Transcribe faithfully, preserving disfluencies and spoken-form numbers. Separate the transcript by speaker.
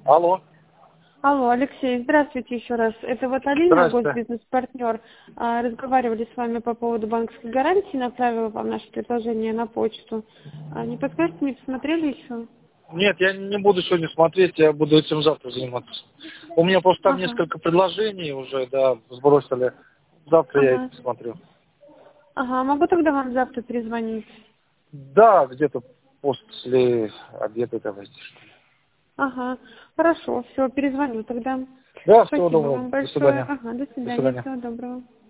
Speaker 1: Алло.
Speaker 2: Алло, Алексей, здравствуйте еще раз. Это вот Алина, госбизнес-партнер. А, Разговаривали с вами по поводу банковской гарантии, направила вам наше предложение на почту. А, Не подскажете, не посмотрели еще?
Speaker 1: Нет, я не буду сегодня смотреть, я буду этим завтра заниматься. У меня просто там
Speaker 2: Ага,
Speaker 1: несколько предложений уже, да, сбросили. Завтра я это
Speaker 2: ага.
Speaker 1: посмотрю.
Speaker 2: Ага, могу тогда вам завтра перезвонить?
Speaker 1: Да, где-то после обеда давайте, что ли.
Speaker 2: Ага, хорошо, все, перезвоню тогда.
Speaker 1: Да, всего
Speaker 2: Спасибо
Speaker 1: доброго.
Speaker 2: вам
Speaker 1: До
Speaker 2: большое.
Speaker 1: свидания.
Speaker 2: Ага, до
Speaker 1: До
Speaker 2: свидания,
Speaker 1: свидания.
Speaker 2: всего доброго.